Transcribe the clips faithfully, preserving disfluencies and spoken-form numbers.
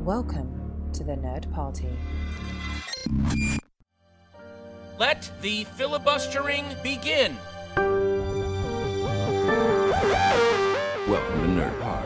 Welcome to the Nerd Party. Let the filibustering begin. Welcome to Nerd Party.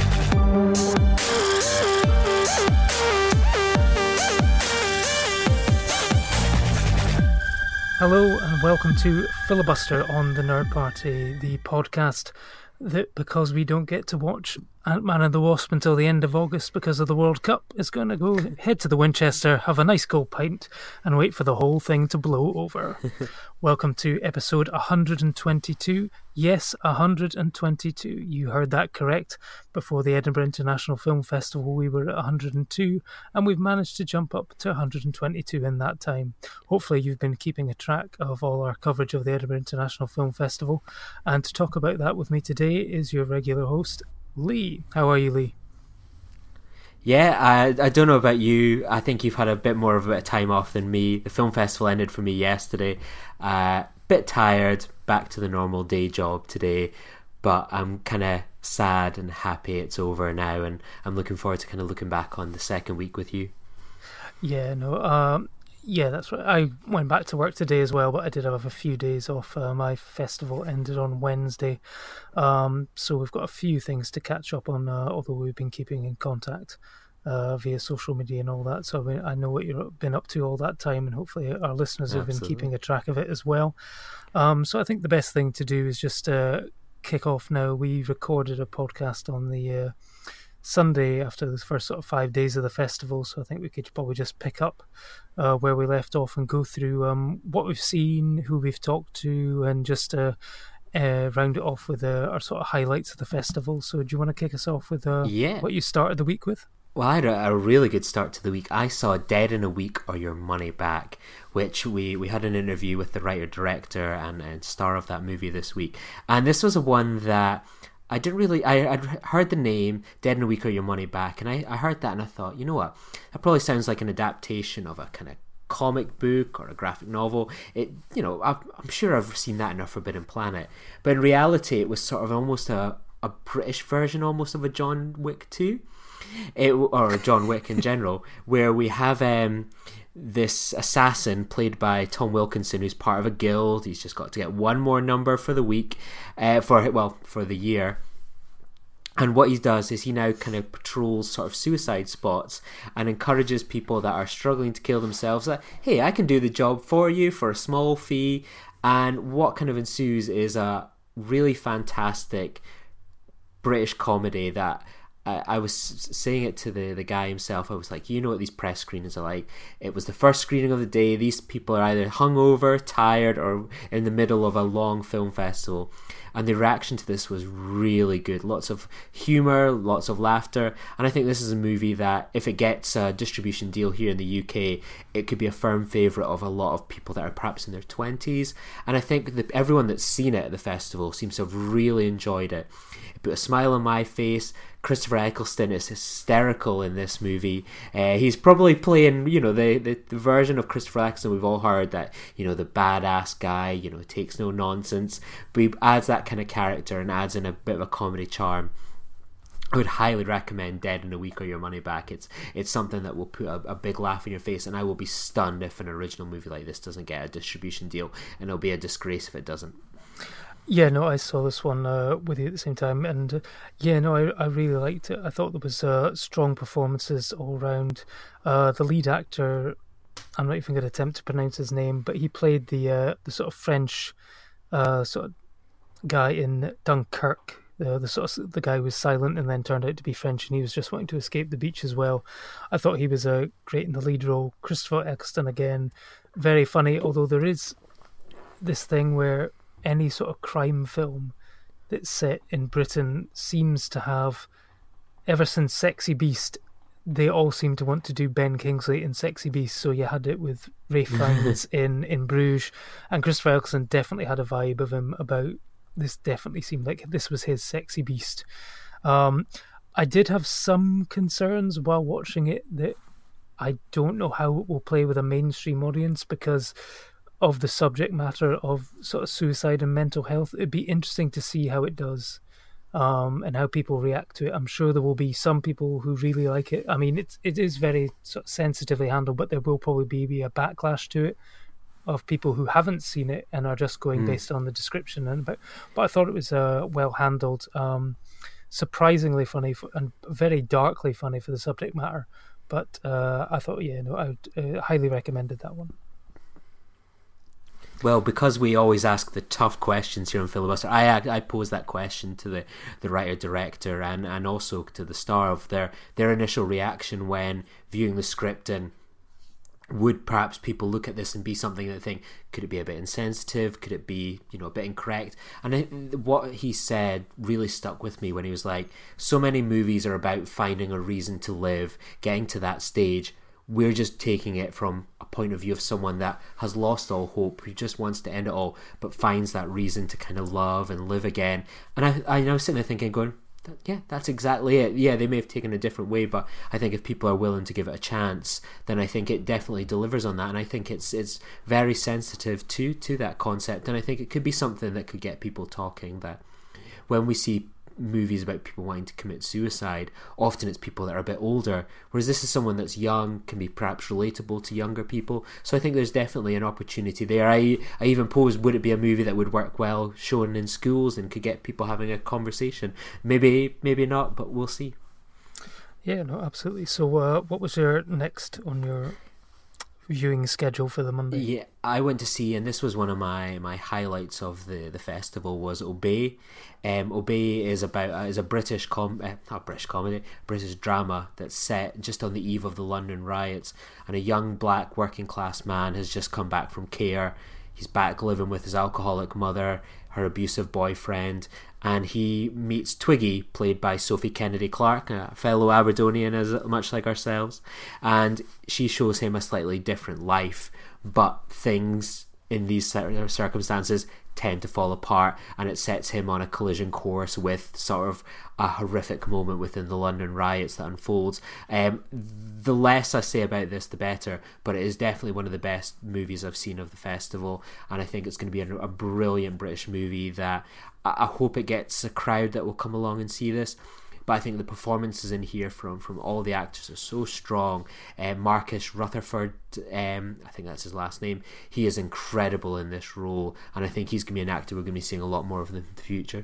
Hello and welcome to Filibuster on the Nerd Party, the podcast that, because we don't get to watch Ant-Man and the Wasp until the end of August because of the World Cup, is going to go head to the Winchester, have a nice cold pint, and wait for the whole thing to blow over. Welcome to episode one hundred twenty-two. Yes, one hundred twenty-two. You heard that correct. Before the Edinburgh International Film Festival, we were at one hundred two, and we've managed to jump up to one hundred twenty-two in that time. Hopefully you've been keeping a track of all our coverage of the Edinburgh International Film Festival. And to talk about that with me today is your regular host, Lee. How are you, Lee? Yeah, I I don't know about you. I think you've had a bit more of a bit of time off than me. The film festival ended for me yesterday. Uh, bit tired, back to the normal day job today, but I'm kind of sad and happy it's over now, and I'm looking forward to kind of looking back on the second week with you. Yeah, no, um, yeah, that's right. I went back to work today as well, but I did have a few days off. Uh, my festival ended on Wednesday, um, so we've got a few things to catch up on, uh, although we've been keeping in contact uh, via social media and all that. So I, mean, I know what you've been up to all that time, and hopefully our listeners have Absolutely. been keeping a track of it as well. Um, so I think the best thing to do is just uh, kick off now. We recorded a podcast on the uh, Sunday after the first sort of five days of the festival, so I think we could probably just pick up uh, where we left off and go through um, what we've seen, who we've talked to, and just uh, uh, round it off with uh, our sort of highlights of the festival. So do you want to kick us off with uh, Yeah. what you started the week with? Well, I had a, a really good start to the week. I saw Dead in a Week or Your Money Back, which we, we had an interview with the writer, director, and, and star of that movie this week. And this was a one that I didn't really... I, I'd heard the name, Dead in a Week or Your Money Back, and I, I heard that and I thought, you know what? That probably sounds like an adaptation of a kind of comic book or a graphic novel. It, you know, I, I'm sure I've seen that in a Forbidden Planet. But in reality, it was sort of almost a, a British version almost of a John Wick two. It, or John Wick in general, where we have um, this assassin played by Tom Wilkinson, who's part of a guild. He's just got to get one more number for the week, uh, for well, for the year. And what he does is he now kind of patrols sort of suicide spots and encourages people that are struggling to kill themselves that, hey, I can do the job for you for a small fee. And what kind of ensues is a really fantastic British comedy that I was saying it to the, the guy himself. I was like, you know what these press screenings are like. It was the first screening of the day. These people are either hungover, tired, or in the middle of a long film festival. And the reaction to this was really good. Lots of humour, lots of laughter. And I think this is a movie that, if it gets a distribution deal here in the U K, it could be a firm favourite of a lot of people that are perhaps in their twenties. And I think that everyone that's seen it at the festival seems to have really enjoyed it. It put a smile on my face. Christopher Eccleston is hysterical in this movie. Uh, he's probably playing, you know, the, the, the version of Christopher Eccleston we've all heard, that, you know, the badass guy, you know, takes no nonsense. But he adds that kind of character and adds in a bit of a comedy charm. I would highly recommend Dead in a Week or Your Money Back. It's it's something that will put a, a big laugh in your face, and I will be stunned if an original movie like this doesn't get a distribution deal, and it'll be a disgrace if it doesn't. Yeah, no, I saw this one uh, with you at the same time, and uh, yeah, no, I, I really liked it. I thought there was uh, strong performances all around. Uh, the lead actor, I'm not even going to attempt to pronounce his name, but he played the uh, the sort of French uh, sort of guy in Dunkirk. The, the sort of the guy who was silent and then turned out to be French, and he was just wanting to escape the beach as well. I thought he was uh, great in the lead role. Christopher Eccleston again, very funny. Although there is this thing where any sort of crime film that's set in Britain seems to have, ever since Sexy Beast, they all seem to want to do Ben Kingsley in Sexy Beast. So you had it with Ralph Fiennes in, in Bruges, and Christopher Eccleston definitely had a vibe of him about this. Definitely seemed like this was his Sexy Beast. Um, I did have some concerns while watching it that I don't know how it will play with a mainstream audience because of the subject matter of sort of suicide and mental health. It'd be interesting to see how it does. um, and how people react to it. I'm sure there will be some people who really like it. I mean, it's it is very sort of sensitively handled, but there will probably be, be a backlash to it of people who haven't seen it and are just going mm. based on the description. And but but I thought it was uh, well handled, um, surprisingly funny for, and very darkly funny for the subject matter. But uh, I thought, yeah, no, I would, uh, highly recommended that one. Well, because we always ask the tough questions here on Filibuster, I I posed that question to the, the writer-director and, and also to the star of their, their initial reaction when viewing the script, and would perhaps people look at this and be something that think, could it be a bit insensitive? Could it be, you know, a bit incorrect? And it, what he said really stuck with me when he was like, so many movies are about finding a reason to live, getting to that stage. We're just taking it from a point of view of someone that has lost all hope, who just wants to end it all, but finds that reason to kind of love and live again. And I, I was sitting there thinking, going, yeah, that's exactly it. Yeah, they may have taken a different way, but I think if people are willing to give it a chance, then I think it definitely delivers on that. And I think it's it's very sensitive to to that concept. And I think it could be something that could get people talking. That when we see movies about people wanting to commit suicide, often it's people that are a bit older, whereas this is someone that's young, can be perhaps relatable to younger people. So I think there's definitely an opportunity there. I I even posed, would it be a movie that would work well shown in schools and could get people having a conversation? Maybe, maybe not, but we'll see. Yeah, no, absolutely. So uh, what was your next on your viewing schedule for the Monday? Yeah, I went to see, and this was one of my, my highlights of the, the festival, was Obey. Um, Obey is about uh, is a British com uh, not British comedy, British drama that's set just on the eve of the London riots, and a young black working class man has just come back from care. He's back living with his alcoholic mother, her abusive boyfriend, and he meets Twiggy, played by Sophie Kennedy-Clark, a fellow Aberdonian, as much like ourselves, and she shows him a slightly different life, but things in these circumstances tend to fall apart, and it sets him on a collision course with sort of a horrific moment within the London riots that unfolds. Um, the less I say about this, the better, but it is definitely one of the best movies I've seen of the festival, and I think it's going to be a, a brilliant British movie that I, I hope it gets a crowd that will come along and see this. But I think the performances in here from, from all the actors are so strong. Uh, Marcus Rutherford, um, I think that's his last name, he is incredible in this role, and I think he's going to be an actor we're going to be seeing a lot more of in the future.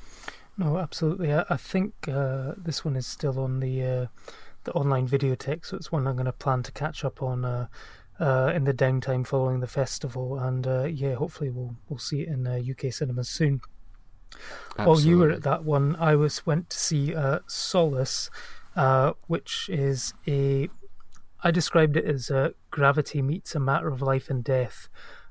No, absolutely. I, I think uh, this one is still on the uh, the online videotheque, so it's one I'm going to plan to catch up on uh, uh, in the downtime following the festival, and uh, yeah, hopefully we'll we'll see it in uh, U K cinemas soon. Absolutely. While you were at that one, I was went to see uh, Solace, uh, which is a. I described it as uh, Gravity meets A Matter of Life and Death.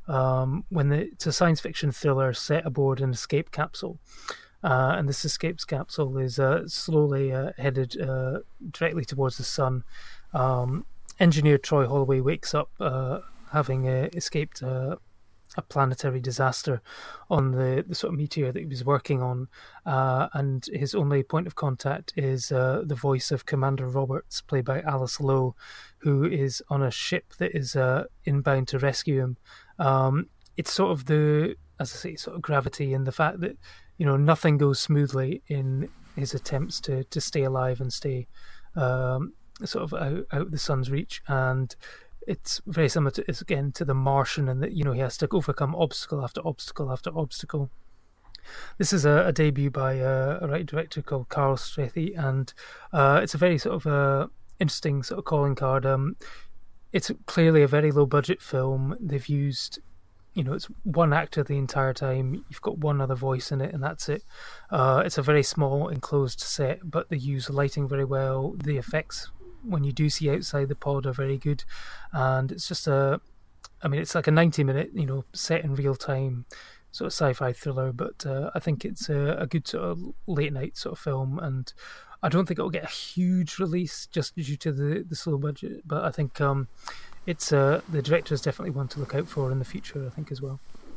Um, when the, it's a science fiction thriller set aboard an escape capsule, uh, and this escape capsule is uh, slowly uh, headed uh, directly towards the sun. Um, engineer Troy Holloway wakes up uh, having uh, escaped. Uh, a planetary disaster on the, the sort of meteor that he was working on, uh, and his only point of contact is uh, the voice of Commander Roberts, played by Alice Lowe, who is on a ship that is uh, inbound to rescue him. Um, it's sort of the, as I say, sort of gravity and the fact that, you know, nothing goes smoothly in his attempts to, to stay alive and stay um, sort of out, out the sun's reach, and it's very similar to, it's again to The Martian, and that, you know, he has to overcome obstacle after obstacle after obstacle. This is a, a debut by a, a writer director called Carl Strethy, and uh, it's a very sort of uh, interesting sort of calling card. Um, it's clearly a very low budget film. They've used, you know, it's one actor the entire time. You've got one other voice in it, and that's it. Uh, it's a very small enclosed set, but they use lighting very well. The effects, when you do see outside the pod, are very good, and it's just a, I mean, it's like a ninety minute, you know, set in real time sort of sci-fi thriller, but uh, I think it's a, a good sort of late night sort of film, and I don't think it'll get a huge release just due to the, the slow budget, but I think um, it's uh, the director is definitely one to look out for in the future, I think, as well.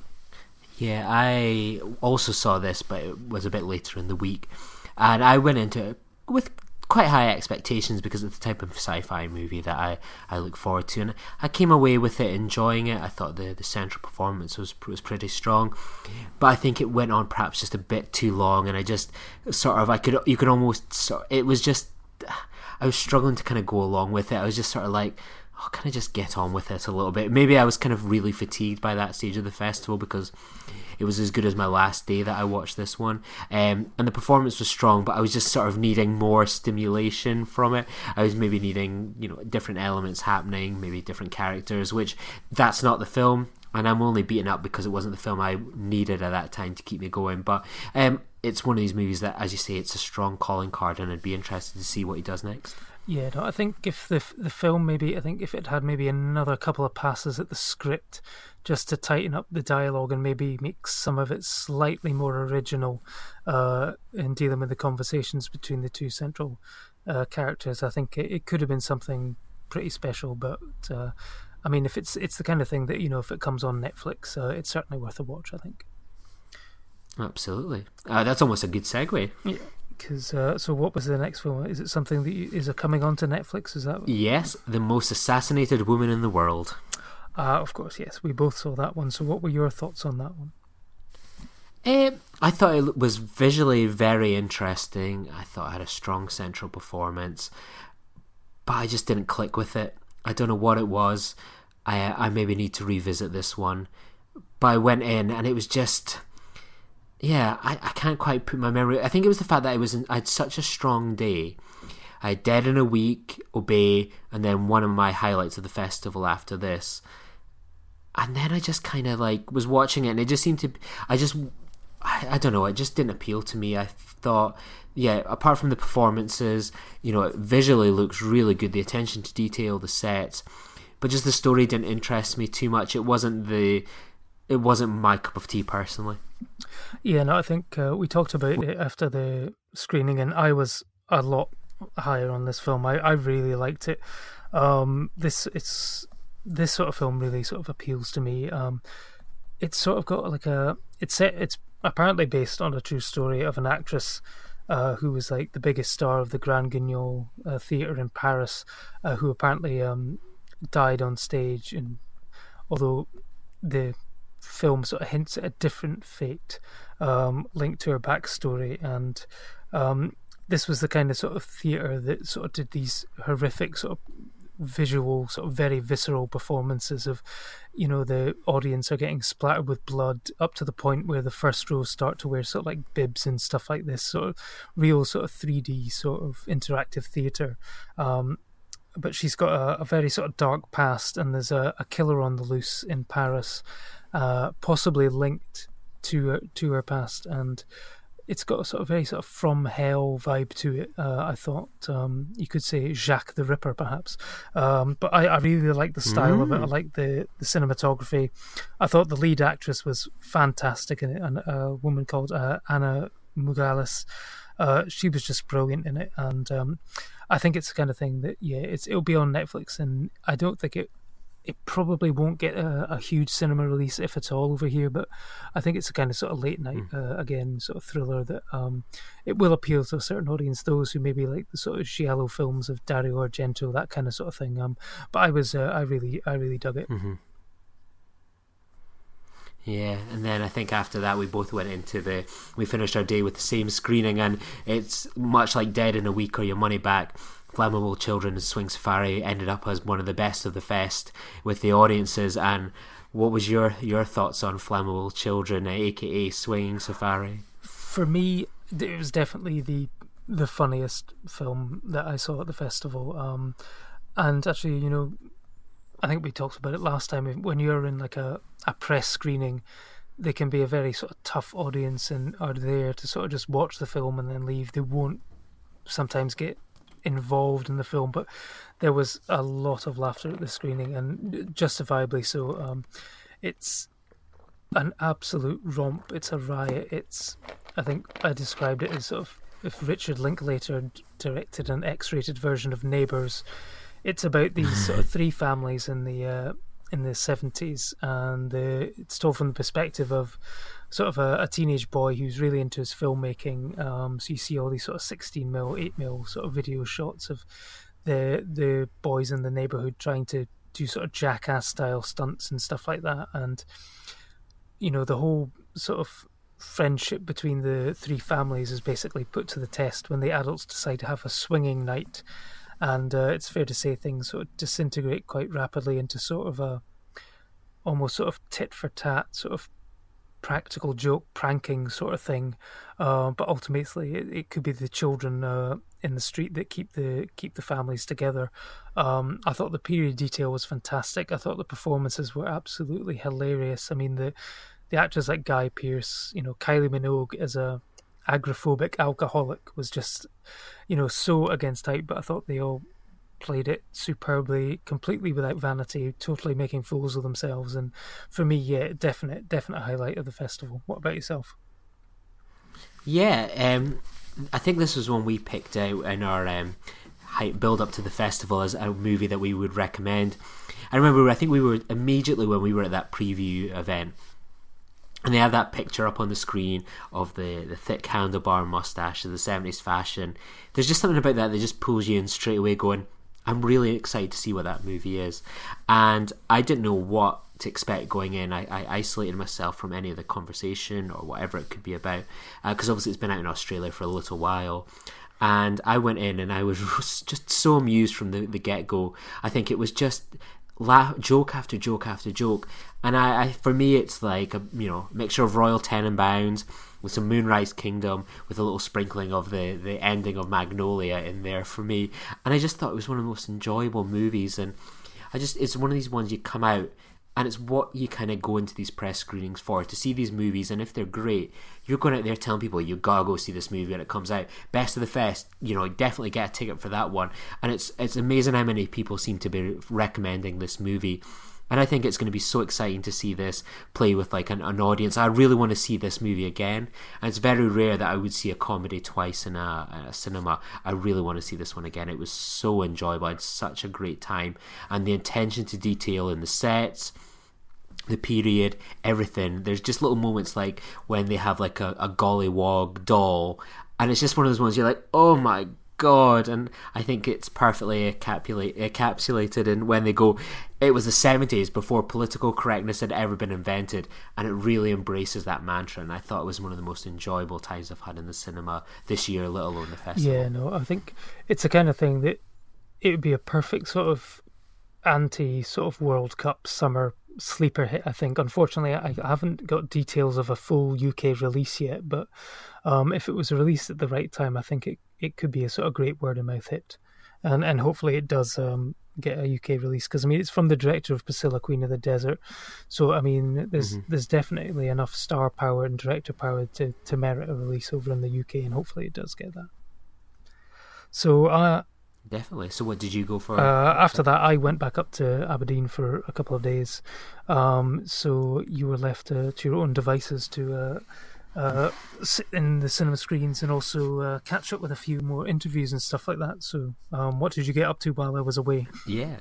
Yeah, I also saw this, but it was a bit later in the week, and I went into it with quite high expectations because it's the type of sci-fi movie that I, I look forward to, and I came away with it enjoying it. I thought the, the central performance was was pretty strong, but I think it went on perhaps just a bit too long, and I just sort of I could you could almost sort it was just I was struggling to kind of go along with it. I was just sort of like, oh, can I just get on with it a little bit? Maybe I was kind of really fatigued by that stage of the festival because it was as good as my last day that I watched this one, um, and the performance was strong, but I was just sort of needing more stimulation from it. I was maybe needing, you know, different elements happening, maybe different characters, which that's not the film, and I'm only beaten up because it wasn't the film I needed at that time to keep me going. But um, it's one of these movies that, as you say, it's a strong calling card, and I'd be interested to see what he does next. Yeah, no, I think if the the film maybe, I think if it had maybe another couple of passes at the script just to tighten up the dialogue and maybe make some of it slightly more original uh, in dealing with the conversations between the two central uh, characters, I think it, it could have been something pretty special. But uh, I mean, if it's it's the kind of thing that, you know, if it comes on Netflix, uh, it's certainly worth a watch, I think. Absolutely, uh, that's almost a good segue. Yeah. Because uh, so, what was the next film? Is it something that you, is it coming on to Netflix? Is that yes, The Most Assassinated Woman in the World? Uh, of course, yes. We both saw that one. So, what were your thoughts on that one? Um, I thought it was visually very interesting. I thought it had a strong central performance, but I just didn't click with it. I don't know what it was. I I maybe need to revisit this one. But I went in and it was just. Yeah, I, I can't quite put my memory. I think it was the fact that I was in, I had such a strong day. I had Dead in a Week, Obey, and then one of my highlights of the festival after this. And then I just kind of like was watching it, and it just seemed to. I just, I, I don't know. It just didn't appeal to me. I thought, yeah, apart from the performances, you know, it visually looks really good. The attention to detail, the sets, but just the story didn't interest me too much. It wasn't the. It wasn't my cup of tea personally. Yeah, no, I think uh, we talked about it after the screening, and I was a lot higher on this film. I, I really liked it. Um, this it's this sort of film really sort of appeals to me. Um, it's sort of got like a it's set. It's apparently based on a true story of an actress uh, who was like the biggest star of the Grand Guignol uh, Theatre in Paris, uh, who apparently um, died on stage, and although the film sort of hints at a different fate um, linked to her backstory, and um, this was the kind of sort of theatre that sort of did these horrific sort of visual, sort of very visceral performances of, you know, the audience are getting splattered with blood up to the point where the first rows start to wear sort of like bibs and stuff like this, sort of real sort of three D sort of interactive theatre. Um, but she's got a, a very sort of dark past, and there's a, a killer on the loose in Paris, Uh, possibly linked to her, to her past, and it's got a sort of very sort of from hell vibe to it. Uh, I thought um, you could say Jacques the Ripper, perhaps, um, but I, I really like the style mm. of it. I like the, the cinematography. I thought the lead actress was fantastic in it, and a woman called uh, Anna Mugalis. Uh, she was just brilliant in it, and um, I think it's the kind of thing that yeah, it's it'll be on Netflix, and I don't think it. It probably won't get a, a huge cinema release, if at all, over here, but I think it's a kind of sort of late night, mm. uh, again, sort of thriller that um, it will appeal to a certain audience, those who maybe like the sort of giallo films of Dario Argento, that kind of sort of thing. Um, but I was, uh, I really, I really dug it. Mm-hmm. Yeah, and then I think after that we both went into the, we finished our day with the same screening, and it's much like Dead in a Week or Your Money Back. Flammable Children Swing Safari ended up as one of the best of the fest with the audiences. And what was your your thoughts on Flammable Children, aka Swinging Safari? For me, it was definitely the the funniest film that I saw at the festival. Um, and actually, you know, I think we talked about it last time. When you're in like a, a press screening, they can be a very sort of tough audience and are there to sort of just watch the film and then leave. They won't sometimes get involved in the film, but there was a lot of laughter at the screening, and justifiably so. Um, it's an absolute romp. It's a riot. It's, I think I described it as sort of if Richard Linklater directed an X-rated version of Neighbours. It's about these sort of three families in the uh, in the seventies, and the, it's told from the perspective of sort of a, a teenage boy who's really into his filmmaking. Um, so you see all these sort of sixteen mil, eight mil sort of video shots of the the boys in the neighborhood trying to do sort of jackass style stunts and stuff like that. And you know, the whole sort of friendship between the three families is basically put to the test when the adults decide to have a swinging night. And uh, it's fair to say things sort of disintegrate quite rapidly into sort of a almost sort of tit for tat, sort of practical joke pranking sort of thing. Uh, but ultimately, it, it could be the children uh, in the street that keep the keep the families together. Um, I thought the period detail was fantastic. I thought the performances were absolutely hilarious. I mean, the the actors like Guy Pearce, you know, Kylie Minogue as a agoraphobic alcoholic was just, you know, so against type, but I thought they all played it superbly, completely without vanity, totally making fools of themselves. And for me, yeah, definite definite highlight of the festival. What about yourself? Yeah, um, I think this was one we picked out in our um, build up to the festival as a movie that we would recommend. I remember, I think we were immediately when we were at that preview event, and they have that picture up on the screen of the, the thick handlebar mustache of the seventies fashion. There's just something about that that just pulls you in straight away going, I'm really excited to see what that movie is. And I didn't know what to expect going in. I, I isolated myself from any of the conversation or whatever it could be about, because uh, obviously it's been out in Australia for a little while. And I went in and I was just so amused from the, the get-go. I think it was just laugh, joke after joke after joke. And I, I, for me, it's like a you know mixture of Royal Tenenbaums with some Moonrise Kingdom with a little sprinkling of the, the ending of Magnolia in there for me. And I just thought it was one of the most enjoyable movies. And I just it's one of these ones you come out and it's what you kind of go into these press screenings for, to see these movies. And if they're great, you're going out there telling people you gotta go see this movie when it comes out. Best of the Fest, you know, definitely get a ticket for that one. And it's it's amazing how many people seem to be recommending this movie. And I think it's going to be so exciting to see this play with like an, an audience. I really want to see this movie again. And it's very rare that I would see a comedy twice in a, a cinema. I really want to see this one again. It was so enjoyable. I had such a great time. And the attention to detail in the sets, the period, everything. There's just little moments like when they have like a, a gollywog doll. And it's just one of those ones you're like, oh my God. And I think it's perfectly encapsulated in when they go, it was the seventies before political correctness had ever been invented, and it really embraces that mantra. And I thought it was one of the most enjoyable times I've had in the cinema this year, let alone the festival. Yeah, no, I think it's the kind of thing that it would be a perfect sort of anti sort of World Cup summer sleeper hit, I think. Unfortunately, I haven't got details of a full U K release yet, but um, if it was released at the right time, I think it, it could be a sort of great word of mouth hit. And and hopefully it does um, get a U K release, because I mean it's from the director of Priscilla, Queen of the Desert, so I mean there's mm-hmm. there's definitely enough star power and director power to, to merit a release over in the U K, and hopefully it does get that. So uh, definitely. So what did you go for? Uh, after that, I went back up to Aberdeen for a couple of days. Um, so you were left uh, to your own devices to uh, uh, sit in the cinema screens and also uh, catch up with a few more interviews and stuff like that. So um, what did you get up to while I was away? Yeah.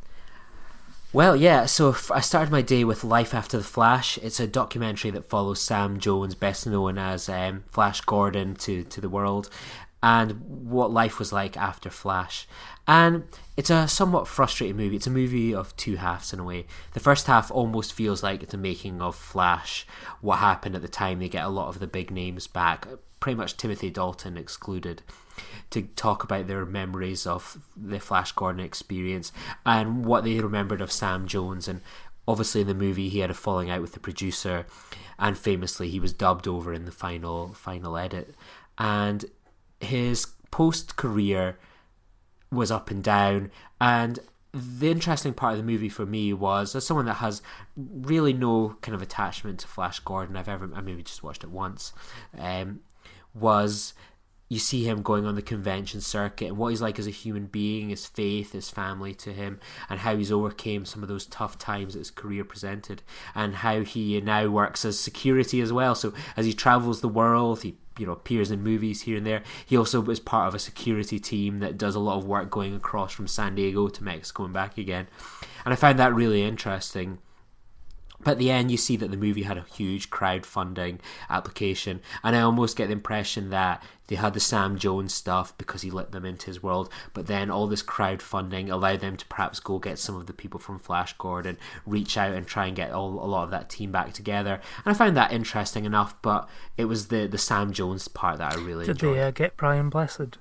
Well, yeah, so I started my day with Life After the Flash. It's a documentary that follows Sam Jones, best known as um, Flash Gordon to, to the world, and what life was like after Flash. And it's a somewhat frustrating movie. It's a movie of two halves in a way. The first half almost feels like it's a making of Flash, what happened at the time. They get a lot of the big names back, pretty much Timothy Dalton excluded, to talk about their memories of the Flash Gordon experience and what they remembered of Sam Jones. And obviously in the movie he had a falling out with the producer, and famously he was dubbed over in the final final edit. And his post-career was up and down, and the interesting part of the movie for me was, as someone that has really no kind of attachment to Flash Gordon, I've ever I maybe just watched it once, um, was you see him going on the convention circuit and what he's like as a human being, his faith, his family to him, and how he's overcame some of those tough times that his career presented, and how he now works as security as well. So as he travels the world, he you know appears in movies here and there. He also is part of a security team that does a lot of work going across from San Diego to Mexico and back again. And I found that really interesting, But at the end, you see that the movie had a huge crowdfunding application, and I almost get the impression that they had the Sam Jones stuff because he let them into his world, but then all this crowdfunding allowed them to perhaps go get some of the people from Flash Gordon, reach out and try and get all, a lot of that team back together. And I found that interesting enough, but it was the, the Sam Jones part that I really did enjoyed. Did they uh, get Brian Blessed?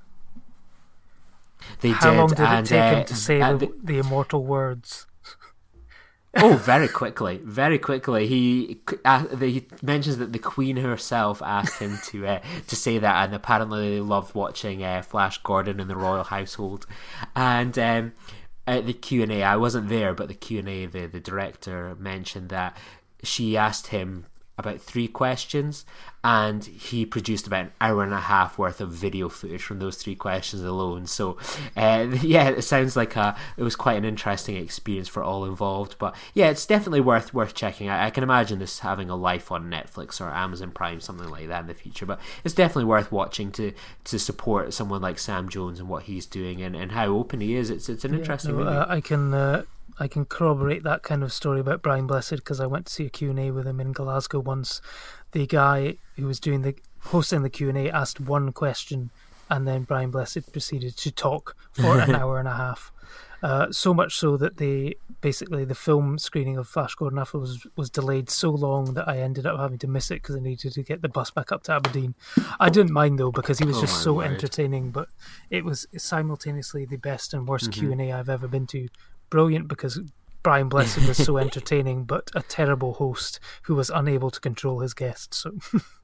They How did, long did and, it take uh, him to say uh, the, the immortal words? Oh, very quickly, very quickly. He uh, he mentions that the Queen herself asked him to uh, to say that, and apparently they loved watching uh, Flash Gordon in the royal household. And um, at the Q and A, I wasn't there, but the Q and A, the the director mentioned that she asked him about three questions, and he produced about an hour and a half worth of video footage from those three questions alone. So uh, yeah, it sounds like a, it was quite an interesting experience for all involved. But yeah, it's definitely worth worth checking out. I can imagine this having a life on Netflix or Amazon Prime, something like that in the future, but it's definitely worth watching to to support someone like Sam Jones and what he's doing, and, and how open he is. It's it's an Yeah, interesting no, movie. uh, I can uh, I can corroborate that kind of story about Brian Blessed because I went to see a Q and A with him in Glasgow once. The guy who was doing the hosting the Q and A asked one question, and then Brian Blessed proceeded to talk for an hour and a half. Uh, so much so that they basically the film screening of Flash Gordon after was was delayed so long that I ended up having to miss it because I needed to get the bus back up to Aberdeen. I didn't mind though because he was Oh, just my so word. entertaining, but it was simultaneously the best and worst Mm-hmm. Q and A I've ever been to. Brilliant because Brian Blessed was so entertaining, but a terrible host who was unable to control his guests. So,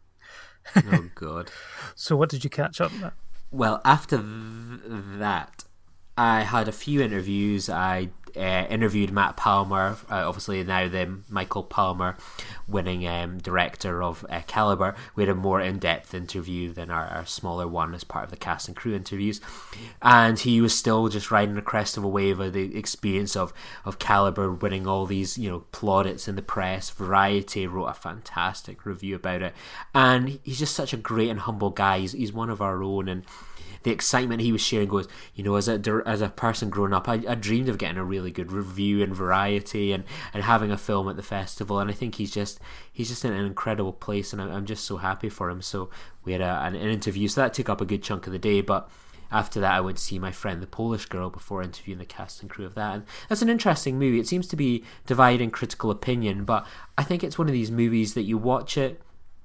Oh god. so what did you catch up at? Well, after th- that, I had a few interviews. I uh, interviewed Matt Palmer, uh, obviously now the Michael Palmer winning um, director of uh, Caliber. We had a more in-depth interview than our, our smaller one as part of the cast and crew interviews. And he was still just riding the crest of a wave of the experience of, of Caliber winning all these, you know, plaudits in the press. Variety wrote a fantastic review about it. And he's just such a great and humble guy. He's, he's one of our own, and the excitement he was sharing goes, you know, as a as a person growing up, I, I dreamed of getting a really good review in Variety and, and having a film at the festival, and I think he's just he's just in an incredible place, and I'm, I'm just so happy for him. So we had a, an, an interview, so that took up a good chunk of the day, but after that I went to see My Friend the Polish Girl before interviewing the cast and crew of that, and that's an interesting movie. It seems to be dividing critical opinion, but I think it's one of these movies that you watch it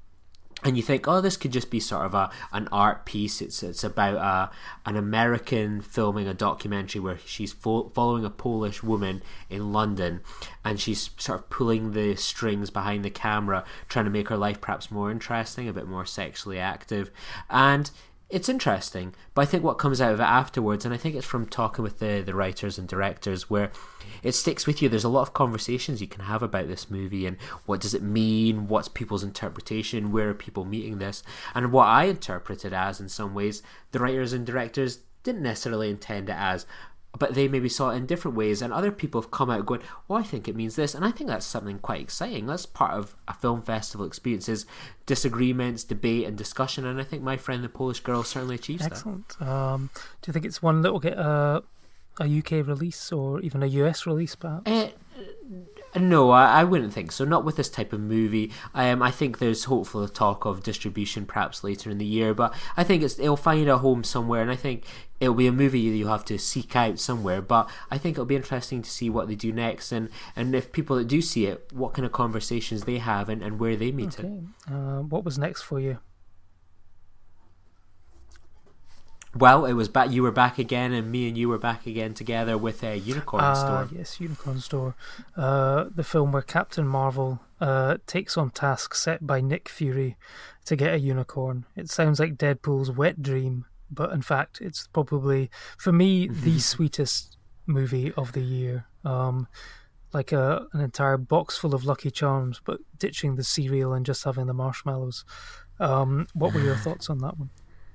and you think, oh, this could just be sort of a an art piece. It's it's about a, an American filming a documentary where she's fo- following a Polish woman in London, and she's sort of pulling the strings behind the camera, trying to make her life perhaps more interesting, a bit more sexually active. And it's interesting, but I think what comes out of it afterwards, and I think it's from talking with the, the writers and directors, where it sticks with you. There's a lot of conversations you can have about this movie, and what does it mean, what's people's interpretation, where are people meeting this, and what I interpret it as, in some ways, the writers and directors didn't necessarily intend it as, but they maybe saw it in different ways, and other people have come out going, oh, I think it means this, and I think that's something quite exciting. That's part of a film festival experience, is disagreements, debate and discussion, and I think My Friend the Polish Girl certainly achieves Excellent. Um, do you think it's one that will get a, a U K release or even a U S release, perhaps? that. Uh, no, I, I wouldn't think so. Not with this type of movie. Um, I think there's hopeful talk of distribution perhaps later in the year, but I think it's, it'll find a home somewhere, and I think it'll be a movie that you'll have to seek out somewhere, but I think it'll be interesting to see what they do next, and, and if people that do see it, what kind of conversations they have and, and where they meet Okay. it. Uh, what was next for you? Well, it was back. You were back again, and me and you were back again together with a Unicorn Ah, Store. yes, Unicorn Store. Uh, the film where Captain Marvel uh, takes on tasks set by Nick Fury to get a unicorn. It sounds like Deadpool's wet dream, but in fact, it's probably, for me, the sweetest movie of the year. Um, like a, an entire box full of Lucky Charms, but ditching the cereal and just having the marshmallows. Um, what were your thoughts on that one?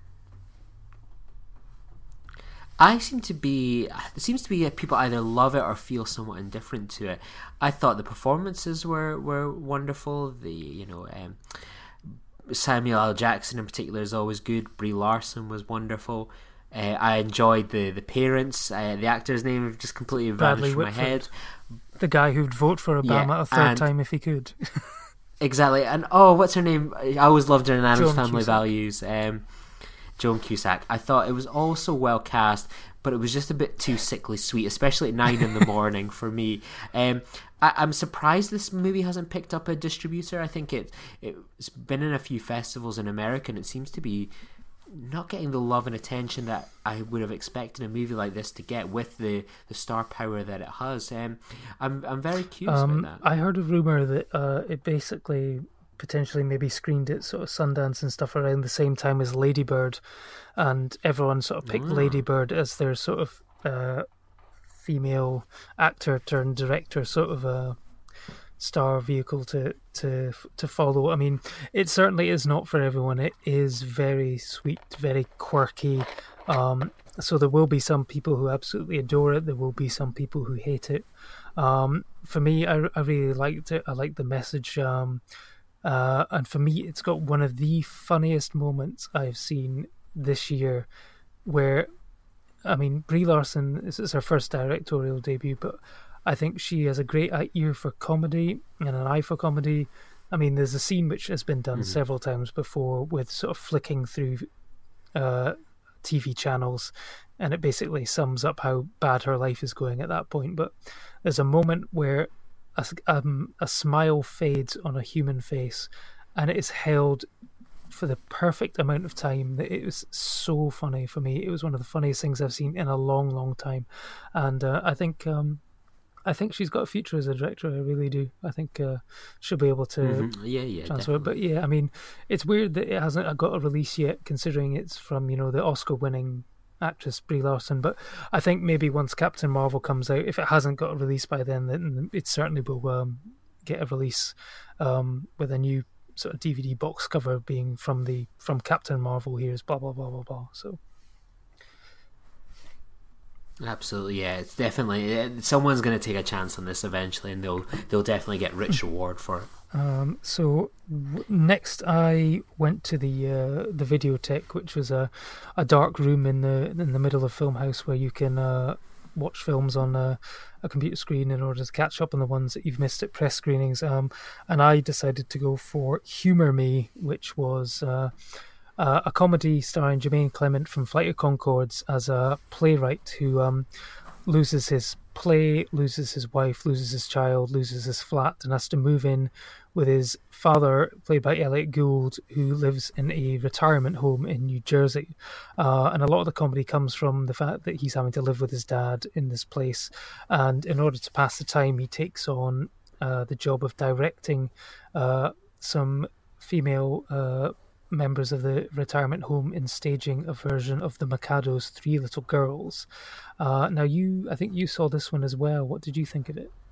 I seem to be. It seems to be people either love it or feel somewhat indifferent to it. I thought the performances were, were wonderful. The you know um, Samuel L. Jackson in particular is always good. Brie Larson was wonderful. Uh, I enjoyed the the parents. Uh, the actor's name just completely vanished Bradley from my Whitford. head. the guy who'd vote for Obama Yeah, a third and- time if he could. Exactly, and oh, what's her name? I always loved her in Adam's Joan Family Cusack. Values. Um, Joan Cusack. I thought it was all so well cast, but it was just a bit too sickly sweet, especially at nine in the morning for me. Um, I, I'm surprised this movie hasn't picked up a distributor. I think it it's been in a few festivals in America, and it seems to be not getting the love and attention that I would have expected a movie like this to get with the, the star power that it has. Um, I'm I'm very curious Um, about that. I heard a rumor that uh, it basically potentially maybe screened at sort of Sundance and stuff around the same time as Lady Bird, and everyone sort of picked Ah. Lady Bird as their sort of uh, female actor turned director sort of a star vehicle to to to follow. I mean, it certainly is not for everyone. It is very sweet, very quirky. Um, so there will be some people who absolutely adore it. There will be some people who hate it. Um, for me, I, I really liked it. I liked the message. Um, uh, and for me, it's got one of the funniest moments I've seen this year where, I mean, Brie Larson, this is her first directorial debut, but I think she has a great ear for comedy and an eye for comedy. I mean, there's a scene which has been done Mm-hmm. several times before with sort of flicking through uh, T V channels, and it basically sums up how bad her life is going at that point. But there's a moment where a, um, a smile fades on a human face, and it is held for the perfect amount of time that it was so funny for me. It was one of the funniest things I've seen in a long, long time, and uh, I think um, I think she's got a future as a director. I really do. I think uh, she'll be able to Mhm. Yeah, yeah, transfer it. But yeah, I mean, it's weird that it hasn't got a release yet, considering it's from, you know, the Oscar-winning actress Brie Larson. But I think maybe once Captain Marvel comes out, if it hasn't got a release by then, then it certainly will um, get a release um, with a new sort of D V D box cover being from the from Captain Marvel. Here's blah blah blah blah blah. So. Absolutely, yeah. It's definitely uh, someone's going to take a chance on this eventually, and they'll they'll definitely get rich reward for it. Um, so w- next, I went to the uh, the Videotheque, which was a a dark room in the in the middle of Filmhouse where you can uh, watch films on a, a computer screen in order to catch up on the ones that you've missed at press screenings. Um, and I decided to go for Humour Me, which was uh, uh, a comedy starring Jermaine Clement from Flight of Conchords as a playwright who um, loses his play, loses his wife, loses his child, loses his flat, and has to move in with his father, played by Elliot Gould, who lives in a retirement home in New Jersey. Uh, and a lot of the comedy comes from the fact that he's having to live with his dad in this place. And in order to pass the time, he takes on uh, the job of directing uh, some female uh, members of the retirement home in staging a version of the Mikado's Three Little Girls. Uh, now, you, I think you saw this one as well. What did you think of it?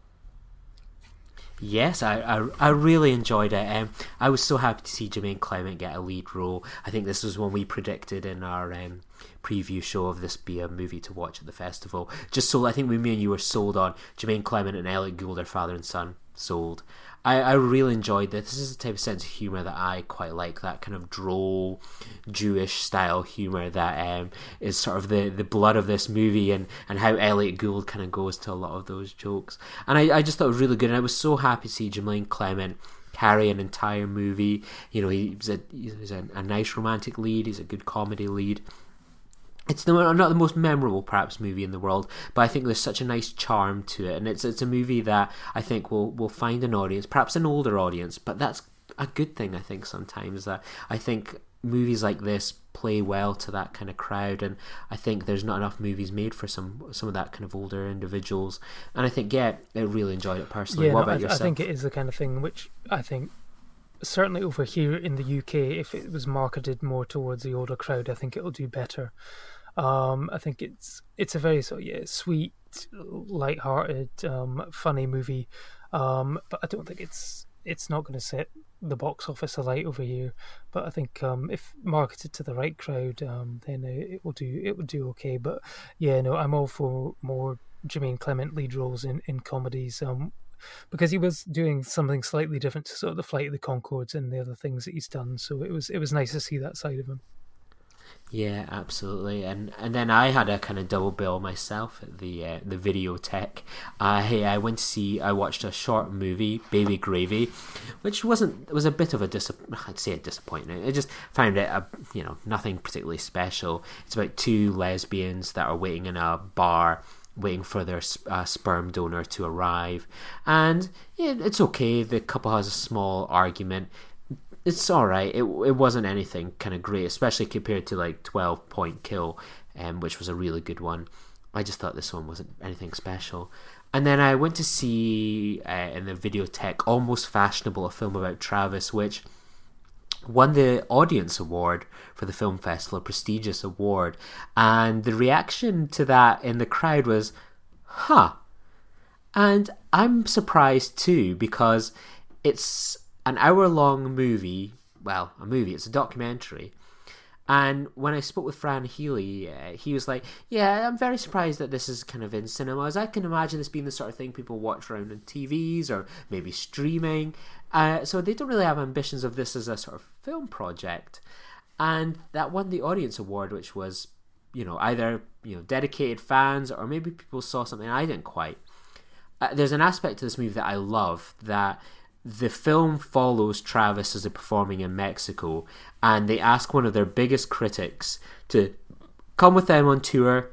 Yes, I, I, I really enjoyed it. Um, I was so happy to see Jermaine Clement get a lead role. I think this was one we predicted in our um, preview show of this be a movie to watch at the festival. Just so I think we, me and you were sold on Jermaine Clement and Elliot Gould, their father and son, sold. I, I really enjoyed this. This is the type of sense of humour that I quite like, that kind of droll, Jewish style humour that um, is sort of the, the blood of this movie, and, and how Elliot Gould kind of goes to a lot of those jokes. And I, I just thought it was really good, and I was so happy to see Jermaine Clement carry an entire movie. You know, he's a, he's a, a nice romantic lead, he's a good comedy lead. It's not the most memorable, perhaps, movie in the world, but I think there's such a nice charm to it, and it's it's a movie that I think will will find an audience, perhaps an older audience, but that's a good thing. I think sometimes that I think movies like this play well to that kind of crowd, and I think there's not enough movies made for some some of that kind of older individuals, and I think yeah, I really enjoyed it personally. Yeah, what no, about I, yourself? I think it is the kind of thing which I think certainly over here in the U K, if it was marketed more towards the older crowd, I think it'll do better. Um, I think it's it's a very sort of, yeah, sweet, light-hearted, um, funny movie, um, but I don't think it's it's not going to set the box office alight over here. But I think um, if marketed to the right crowd, um, then it, it will do it will do okay. But yeah, no, I'm all for more Jermaine Clement lead roles in in comedies. Um, because he was doing something slightly different to sort of the Flight of the Conchords and the other things that he's done. So it was it was nice to see that side of him. Yeah, absolutely. And and then I had a kind of double bill myself at the uh, the Videotheque. I I went to see I watched a short movie, Baby Gravy, which wasn't it was a bit of a dis I'd say a disappointment. I just found it a you know nothing particularly special. It's about two lesbians that are waiting in a bar, waiting for their uh, sperm donor to arrive, and yeah, it's okay. The couple has a small argument. It's all right. It it wasn't anything kind of great, especially compared to like twelve Point Kill, um, which was a really good one. I just thought this one wasn't anything special. And then I went to see uh, in the Videotheque Almost Fashionable, a film about Travis, which won the Audience Award for the film festival, a prestigious award. And the reaction to that in the crowd was, huh. And I'm surprised too, because it's an hour-long movie, well, a movie, it's a documentary, and when I spoke with Fran Healy, uh, he was like, yeah, I'm very surprised that this is kind of in cinemas. I can imagine this being the sort of thing people watch around on T Vs or maybe streaming, uh, so they don't really have ambitions of this as a sort of film project, and that won the Audience Award, which was, you know, either, you know, dedicated fans or maybe people saw something I didn't quite. Uh, there's an aspect to this movie that I love, that the film follows Travis as they're performing in Mexico, and they ask one of their biggest critics to come with them on tour,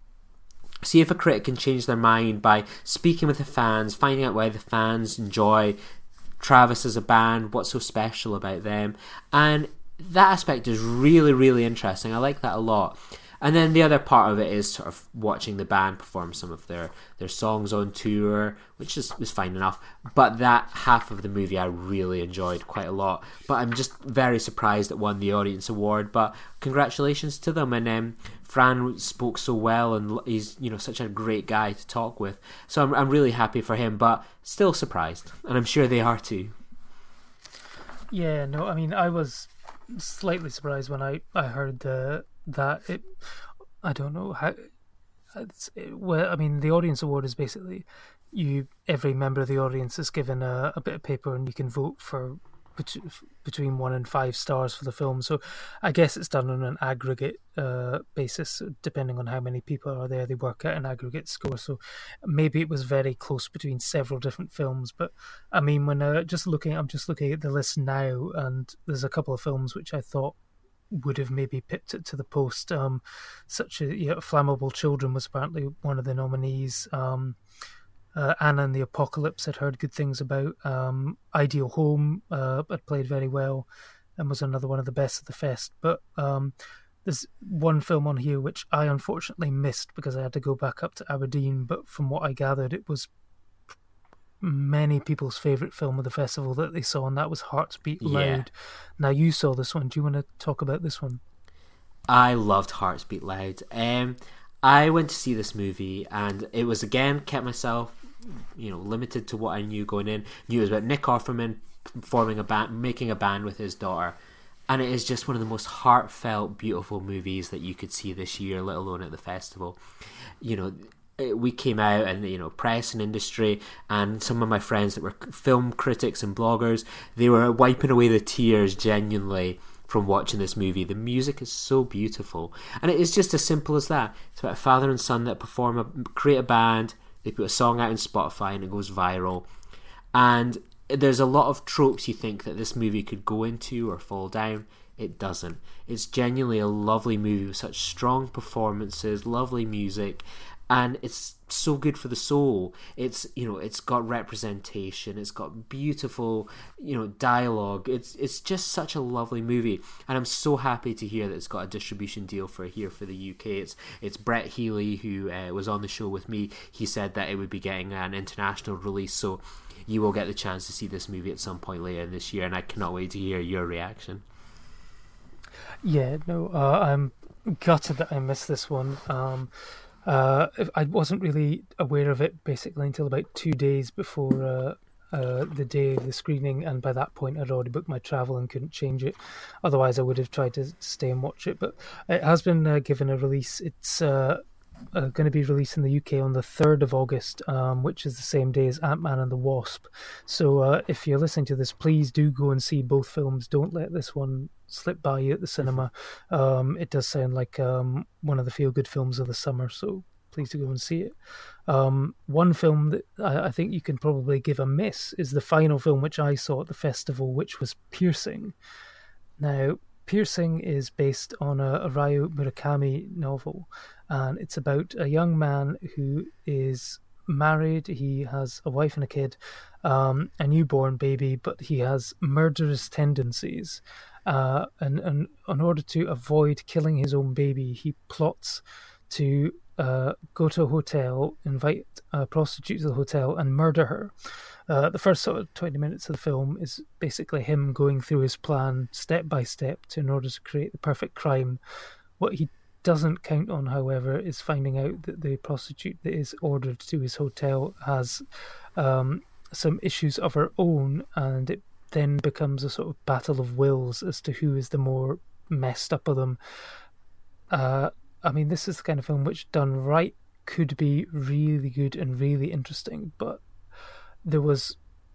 see if a critic can change their mind by speaking with the fans, finding out why the fans enjoy Travis as a band, what's so special about them, and that aspect is really, really interesting. I like that a lot. And then the other part of it is sort of watching the band perform some of their, their songs on tour, which is, is fine enough. But that half of the movie I really enjoyed quite a lot. But I'm just very surprised it won the Audience Award. But congratulations to them. And um, Fran spoke so well, and he's, you know, such a great guy to talk with. So I'm I'm really happy for him, but still surprised. And I'm sure they are too. Yeah, no, I mean, I was slightly surprised when I, I heard uh, that it, I don't know how, it's, it, well, I mean, the Audience Award is basically, you, every member of the audience is given a, a bit of paper and you can vote for bet- between one and five stars for the film. So I guess it's done on an aggregate uh, basis, depending on how many people are there. They work out an aggregate score. So maybe it was very close between several different films. But I mean, when uh, just looking, I'm just looking at the list now, and there's a couple of films which I thought would have maybe pipped it to the post. Um, such as, you know, Flammable Children was apparently one of the nominees. Um, Uh, Anna and the Apocalypse I'd heard good things about. Um, Ideal Home uh, had played very well and was another one of the best of the fest. But um, there's one film on here which I unfortunately missed because I had to go back up to Aberdeen. But from what I gathered, it was many people's favourite film of the festival that they saw, and that was Hearts Beat Loud. Yeah. Now, you saw this one. Do you want to talk about this one? I loved Hearts Beat Loud. Um, I went to see this movie, and it was, again, kept myself, you know, limited to what I knew going in. Knew it was about Nick Offerman forming a band, making a band with his daughter, and it is just one of the most heartfelt, beautiful movies that you could see this year, let alone at the festival. You know, we came out, and, you know, press and industry and some of my friends that were film critics and bloggers, they were wiping away the tears genuinely from watching this movie. The music is so beautiful, and it is just as simple as that. It's about a father and son that perform a, create a band. They put a song out on Spotify and it goes viral. And there's a lot of tropes you think that this movie could go into or fall down. It doesn't. It's genuinely a lovely movie with such strong performances, lovely music, and it's so good for the soul. It's, you know, it's got representation, it's got beautiful, you know, dialogue. It's it's just such a lovely movie, and I'm so happy to hear that it's got a distribution deal for here for the U K. It's it's Brett Healy, who uh, was on the show with me. He said that it would be getting an international release, so you will get the chance to see this movie at some point later this year, and I cannot wait to hear your reaction. Yeah, no, uh, I'm gutted that I missed this one. Um, Uh, I wasn't really aware of it basically until about two days before uh, uh, the day of the screening, and by that point I'd already booked my travel and couldn't change it. Otherwise I would have tried to stay and watch it, but it has been uh, given a release. It's uh, uh, going to be released in the U K on the third of August, um, which is the same day as Ant-Man and the Wasp. So uh, if you're listening to this, please do go and see both films. Don't let this one slip by you at the cinema. Um, it does sound like um, one of the feel-good films of the summer, so please do go and see it. Um, one film that I, I think you can probably give a miss is the final film which I saw at the festival, which was Piercing. Now, Piercing is based on a, a Ryo Murakami novel, and it's about a young man who is married. He has a wife and a kid, um, a newborn baby, but he has murderous tendencies. Uh, and, and in order to avoid killing his own baby, he plots to uh, go to a hotel, invite a prostitute to the hotel, and murder her. Uh, the first sort of twenty minutes of the film is basically him going through his plan step by step to, in order to create the perfect crime. What he doesn't count on, however, is finding out that the prostitute that is ordered to his hotel has um, some issues of her own, and it then becomes a sort of battle of wills as to who is the more messed up of them. Uh, I mean, this is the kind of film which, done right, could be really good and really interesting, but there was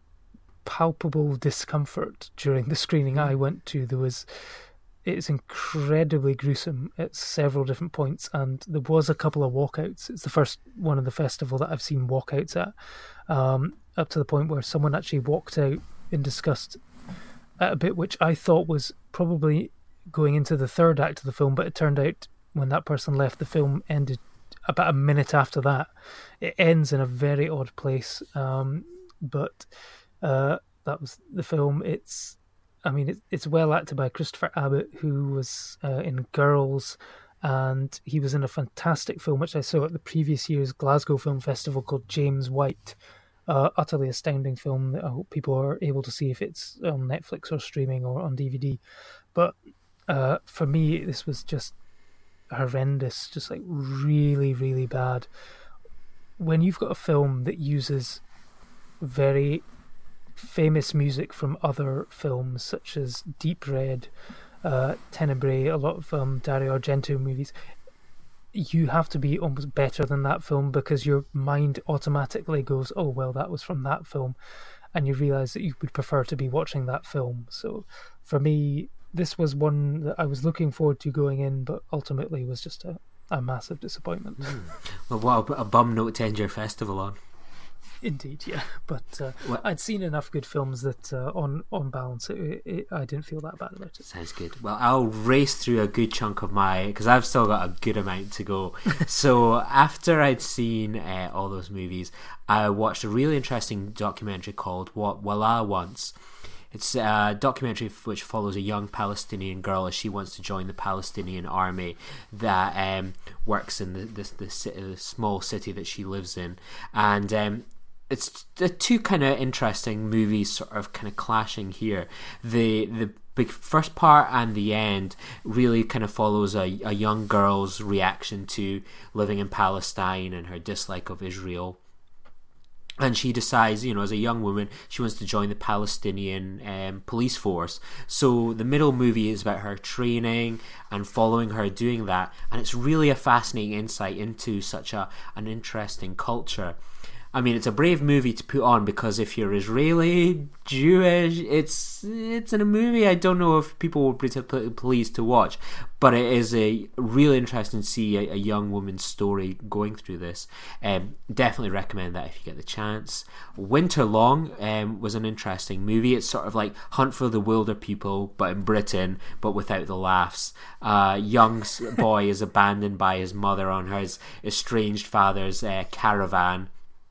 palpable discomfort during the screening I went to. There was, it's incredibly gruesome at several different points, and there was a couple of walkouts. It's the first one of the festival that I've seen walkouts at, um, up to the point where someone actually walked out in disgust at a bit which I thought was probably going into the third act of the film, but it turned out when that person left, the film ended about a minute after that. It ends in a very odd place, um, but uh, that was the film. It's, I mean, it, it's well acted by Christopher Abbott, who was uh, in Girls, and he was in a fantastic film which I saw at the previous year's Glasgow Film Festival called James White. Uh, utterly astounding film that I hope people are able to see if it's on Netflix or streaming or on D V D. But uh, for me, this was just horrendous, just like really, really bad. When you've got a film that uses very famous music from other films, such as Deep Red, uh, Tenebrae, a lot of um, Dario Argento movies, you have to be almost better than that film, because your mind automatically goes, oh, well, that was from that film, and you realise that you would prefer to be watching that film. So for me, this was one that I was looking forward to going in, but ultimately was just a, a massive disappointment. Mm. Well, what a, a bum note to end your festival on. Indeed, yeah. But uh, I'd seen enough good films that uh, on, on balance, it, it, I didn't feel that bad about it. Sounds good. Well, I'll race through a good chunk of my... because I've still got a good amount to go. So after I'd seen uh, all those movies, I watched a really interesting documentary called What Wallah Wants. It's a documentary which follows a young Palestinian girl as she wants to join the Palestinian army that um, works in the, the, the, city, the small city that she lives in. And... Um, it's the two kind of interesting movies sort of kind of clashing here. The the big first part and the end really kind of follows a, a young girl's reaction to living in Palestine and her dislike of Israel. And she decides, you know, as a young woman, she wants to join the Palestinian um, police force. So the middle movie is about her training and following her doing that. And it's really a fascinating insight into such a an interesting culture. I mean, it's a brave movie to put on, because if you're Israeli, Jewish, it's it's in a movie I don't know if people would be pleased to watch, but it is a really interesting to see a, a young woman's story going through this. Um, definitely recommend that if you get the chance. Winterlong um, was an interesting movie. It's sort of like Hunt for the Wilder People, but in Britain, but without the laughs. Uh, young boy is abandoned by his mother on his estranged father's uh, caravan.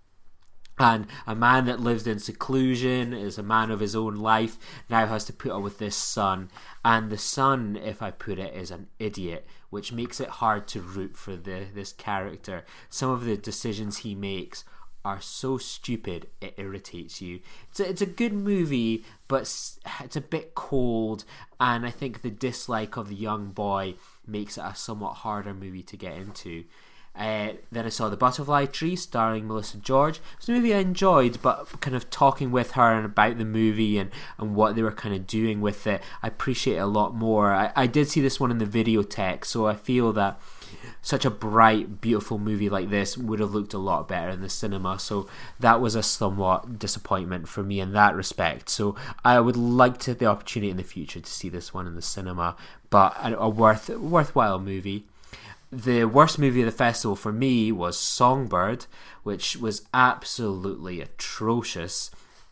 And a man that lived in seclusion, is a man of his own life, now has to put up with this son. And the son, if I put it, is an idiot, which makes it hard to root for the this character. Some of the decisions he makes are so stupid, it irritates you. It's a, it's a good movie, but it's a bit cold, and I think the dislike of the young boy makes it a somewhat harder movie to get into. Uh, then I saw The Butterfly Tree, starring Melissa George. It was a movie I enjoyed, but kind of talking with her and about the movie and, and what they were kind of doing with it, I appreciate it a lot more. I, I did see this one in the videotheque, so I feel that such a bright, beautiful movie like this would have looked a lot better in the cinema. So that was a somewhat disappointment for me in that respect. So I would like to have the opportunity in the future to see this one in the cinema, but a, a worth worthwhile movie. The worst movie of the festival for me was Songbird, which was absolutely atrocious.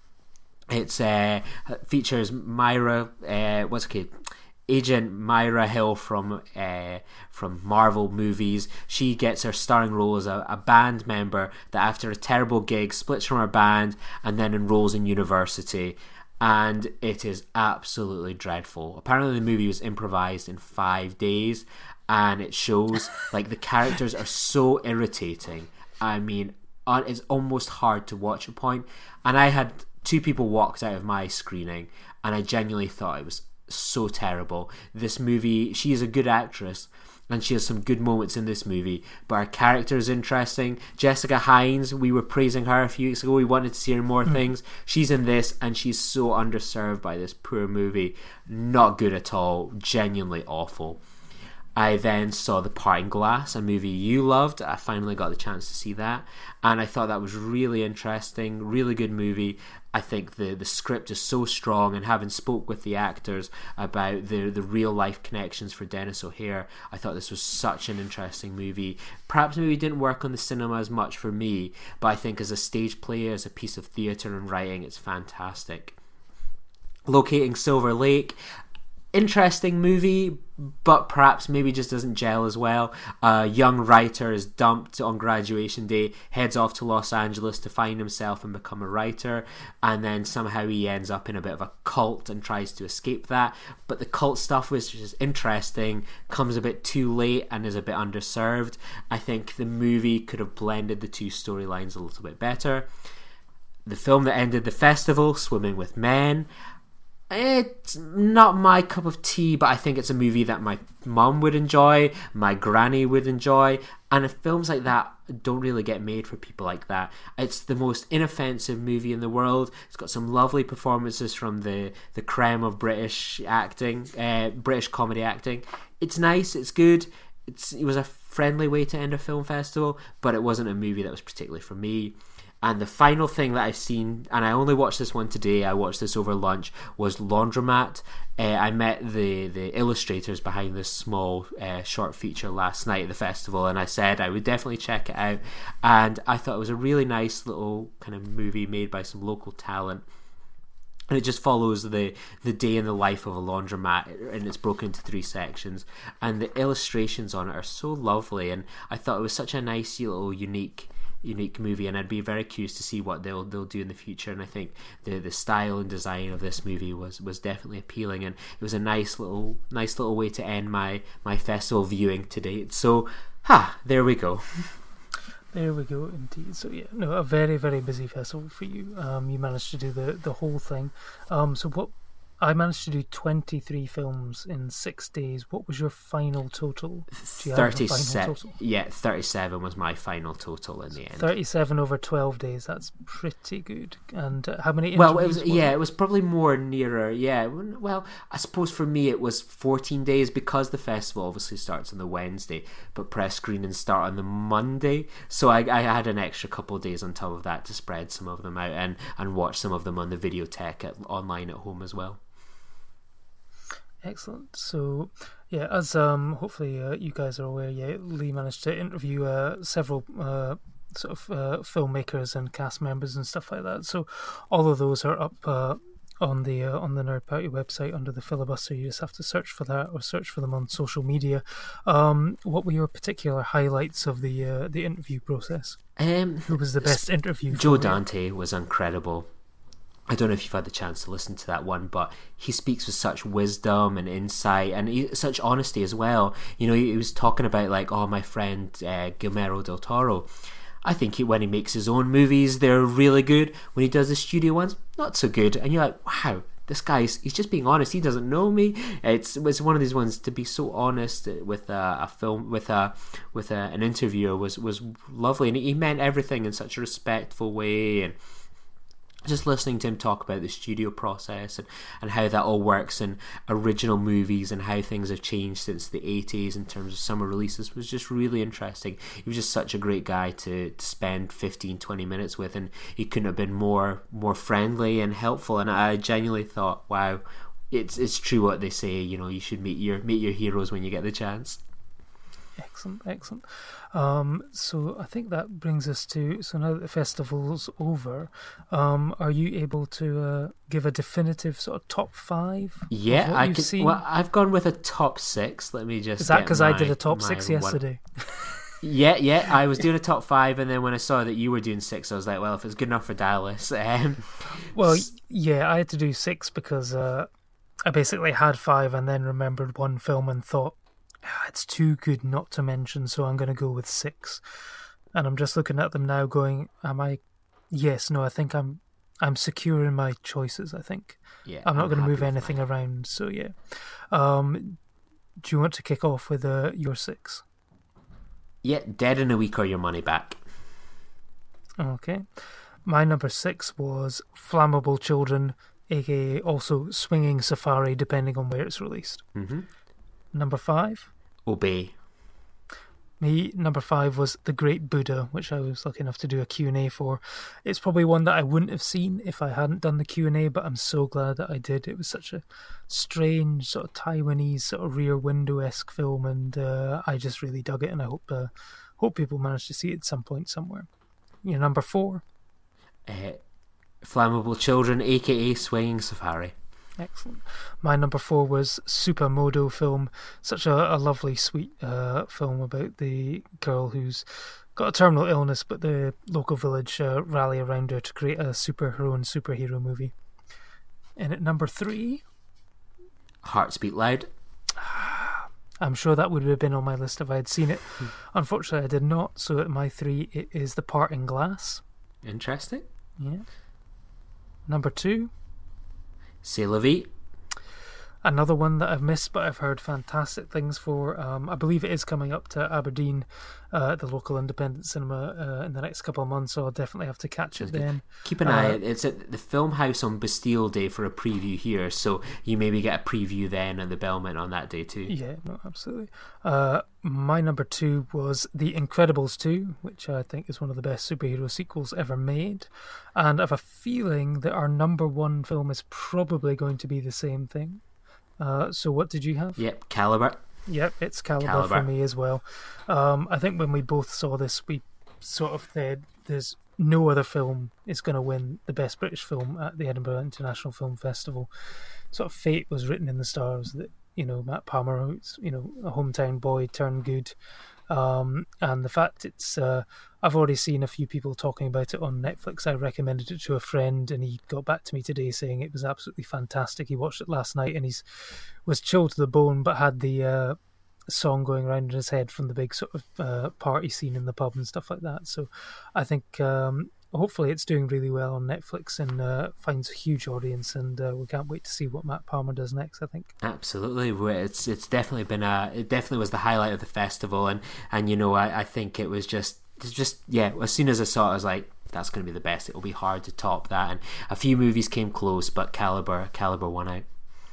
It's uh, features Myra, uh, what's okay, Agent Myra Hill from uh, from Marvel movies. She gets her starring role as a, a band member that after a terrible gig splits from her band and then enrolls in university. And it is absolutely dreadful. Apparently the movie was improvised in five days, and it shows like the characters are so irritating. I mean, it's almost hard to watch a point. And I had two people walked out of my screening, and I genuinely thought it was so terrible. This movie, she is a good actress, and she has some good moments in this movie, but her character is interesting. Jessica Hines, we were praising her a few weeks ago. We wanted to see her more mm. things. She's in this, and she's so underserved by this poor movie. Not good at all. Genuinely awful. I then saw The Parting Glass, a movie you loved. I finally got the chance to see that, and I thought that was really interesting, really good movie. I think the, the script is so strong, and having spoke with the actors about the the real life connections for Dennis O'Hare, I thought this was such an interesting movie. Perhaps maybe it didn't work on the cinema as much for me, but I think as a stage play, as a piece of theatre and writing, it's fantastic. Locating Silver Lake, interesting movie, but perhaps maybe just doesn't gel as well. A young writer is dumped on graduation day, heads off to Los Angeles to find himself and become a writer, and then somehow he ends up in a bit of a cult and tries to escape that. But the cult stuff, which is interesting, comes a bit too late and is a bit underserved. I think the movie could have blended the two storylines a little bit better. The film that ended the festival, Swimming with Men, it's not my cup of tea, but I think it's a movie that my mum would enjoy, my granny would enjoy, and if films like that don't really get made for people like that. It's the most inoffensive movie in the world. It's got some lovely performances from the, the creme of British acting, uh, British comedy acting. It's nice, it's good, it's, it was a friendly way to end a film festival, but it wasn't a movie that was particularly for me. And the final thing that I've seen, and I only watched this one today, I watched this over lunch, was Laundromat. Uh, I met the, the illustrators behind this small uh, short feature last night at the festival, and I said I would definitely check it out. And I thought it was a really nice little kind of movie made by some local talent. And it just follows the, the day in the life of a laundromat, and it's broken into three sections. And the illustrations on it are so lovely, and I thought it was such a nice little unique unique movie, and I'd be very curious to see what they'll they'll do in the future. And I think the the style and design of this movie was was definitely appealing, and it was a nice little nice little way to end my my festival viewing to date. So ha, there we go. There we go, indeed. So yeah, no, a very very busy festival for you. Um, you managed to do the the whole thing. Um, so what? I managed to do twenty-three films in six days. What was your final total? Do you have a final total? Yeah, thirty-seven was my final total in the end. thirty-seven over twelve days. That's pretty good. And uh, how many? Well, it was yeah, it was probably more nearer. Yeah, well, I suppose for me it was fourteen days because the festival obviously starts on the Wednesday, but press screenings start on the Monday. So I, I had an extra couple of days on top of that to spread some of them out and and watch some of them on the videotheque at, online at home as well. Excellent. So, yeah, as um, hopefully uh, you guys are aware, yeah, Lee managed to interview uh, several uh, sort of uh, filmmakers and cast members and stuff like that. So, all of those are up uh, on the uh, on the Nerd Party website under the filibuster. You just have to search for that or search for them on social media. Um, what were your particular highlights of the uh, the interview process? Um, Who was the best interview? Joe Dante was incredible. I don't know if you've had the chance to listen to that one, but he speaks with such wisdom and insight and he, such honesty as well. You know, he, he was talking about like, oh, my friend uh, Guillermo del Toro. I think he, when he makes his own movies, they're really good. When he does the studio ones, not so good. And you're like, wow, this guy's, he's just being honest. He doesn't know me. It's it's one of these ones to be so honest with a, a film, with a with a, an interviewer was was lovely, and he meant everything in such a respectful way. And just listening to him talk about the studio process and, and how that all works in original movies and how things have changed since the eighties in terms of summer releases was just really interesting. He was just such a great guy to, to spend fifteen, twenty minutes with, and he couldn't have been more more friendly and helpful. And I genuinely thought, wow, it's it's true what they say, you know, you should meet your meet your heroes when you get the chance. Excellent, excellent. Um, so I think that brings us to, so now that the festival's over, um, are you able to uh, give a definitive sort of top five? Yeah, I you've could. seen? Well, I've gone with a top six. Let me just. Is that get because I my- did a top my six one- yesterday? Yeah, yeah, I was doing a top five, and then when I saw that you were doing six, I was like, well, if it's good enough for Dallas. Um, Well, yeah, I had to do six because uh, I basically had five and then remembered one film and thought, "Ah, it's too good not to mention, so I'm going to go with six." And I'm just looking at them now going, am I... Yes, no, I think I'm I'm secure in my choices, I think. yeah, I'm not going to happy move with anything mine. around, so yeah. Um, do you want to kick off with uh, your six? Yeah, Dead in a Week or Your Money Back. Okay. My number six was Flammable Children, aka also Swinging Safari, depending on where it's released. Mm-hmm. Number five, Obey. me, number five was The Great Buddha, which I was lucky enough to do a Q and A for. It's probably one that I wouldn't have seen if I hadn't done the Q and A, but I'm so glad that I did. It was such a strange, sort of Taiwanese, sort of Rear Window-esque film, and uh, I just really dug it, and I hope uh, hope people manage to see it at some point somewhere. Your number four? Uh, Flammable Children, aka Swinging Safari. Excellent. My number four was Supermodo film. Such a, a lovely, sweet uh, film about the girl who's got a terminal illness, but the local village uh, rally around her to create a superhero and superhero movie. And at number three, Hearts Beat Loud. I'm sure that would have been on my list if I had seen it. Unfortunately, I did not. So at my three, it is The Parting Glass. Interesting. Yeah. Number two, C'est la vie. another one that I've missed, but I've heard fantastic things for. Um, I believe it is coming up to Aberdeen, uh, the local independent cinema, uh, in the next couple of months, so I'll definitely have to catch it then. Keep an Uh, eye out. It's at the Film House on Bastille Day for a preview here, so you maybe get a preview then at the Belmont on that day too. Yeah, no, absolutely. Uh, my number two was The Incredibles two, which I think is one of the best superhero sequels ever made. And I have a feeling that our number one film is probably going to be the same thing. Uh, so what did you have? Yep, Caliber. Yep, it's Caliber, Caliber. for me as well. Um, I think when we both saw this, we sort of said there's no other film is going to win the Best British Film at the Edinburgh International Film Festival. Sort of fate was written in the stars that, you know, Matt Palmer, who's, you know, a hometown boy turned good. Um, and the fact it's, uh, I've already seen a few people talking about it on Netflix. I recommended it to a friend and he got back to me today saying it was absolutely fantastic. He watched it last night and he's was chilled to the bone, but had the uh, song going around in his head from the big sort of uh, party scene in the pub and stuff like that. So I think um, hopefully it's doing really well on Netflix and uh, finds a huge audience, and uh, we can't wait to see what Matt Palmer does next, I think. Absolutely, it's it's definitely been a it definitely was the highlight of the festival, and and you know I, I think it was just it's just yeah. As soon as I saw it, I was like, that's going to be the best. It will be hard to top that, and a few movies came close, but Caliber Caliber won out.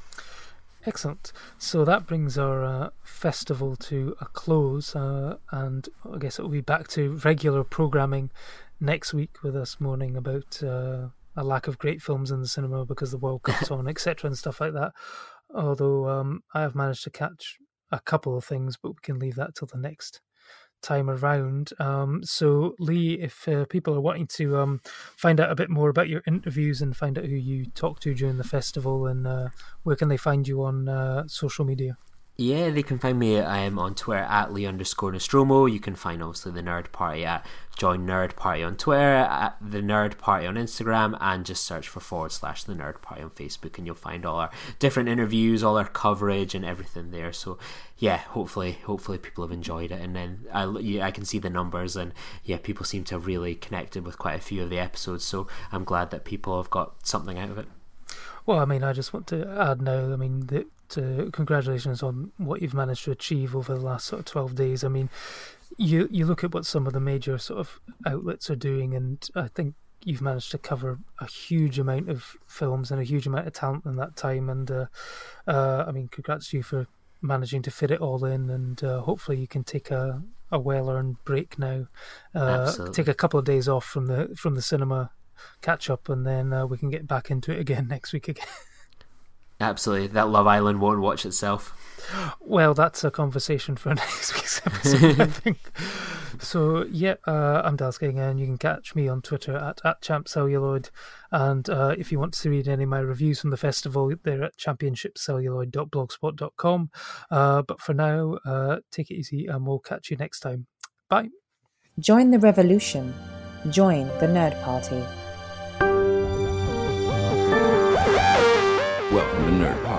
Excellent. So that brings our uh, festival to a close, uh, and I guess it will be back to regular programming next week with us moaning about uh, a lack of great films in the cinema because the World Cup's on, et cetera, and stuff like that. Although um, I have managed to catch a couple of things, but we can leave that till the next time around. Um, so, Lee, if uh, people are wanting to um, find out a bit more about your interviews and find out who you talk to during the festival, and uh, where can they find you on uh, social media? Yeah, they can find me um, on Twitter at Lee underscore Nostromo. You can find obviously the Nerd Party at Join Nerd Party on Twitter, at the Nerd Party on Instagram, and just search for forward slash the Nerd Party on Facebook, and you'll find all our different interviews, all our coverage, and everything there. So yeah, hopefully, hopefully people have enjoyed it, and then I yeah, I can see the numbers, and yeah, people seem to have really connected with quite a few of the episodes. So I'm glad that people have got something out of it. Well, I mean, I just want to add now, I mean, that uh, congratulations on what you've managed to achieve over the last sort of twelve days. I mean, you you look at what some of the major sort of outlets are doing, and I think you've managed to cover a huge amount of films and a huge amount of talent in that time. And uh, uh, I mean, congrats to you for managing to fit it all in. And uh, hopefully you can take a, a well-earned break now. Uh, take a couple of days off from the from the cinema, catch up, and then uh, we can get back into it again next week again. Absolutely. That Love Island won't watch itself. Well, that's a conversation for next week's episode, I think. So, yeah, uh, I'm Dalsking, and you can catch me on Twitter at, at champcelluloid. And uh, if you want to read any of my reviews from the festival, they're at championship celluloid dot blogspot dot com. Uh, but for now, uh, take it easy, and we'll catch you next time. Bye. Join the revolution. Join the Nerd Party. Welcome to Nerd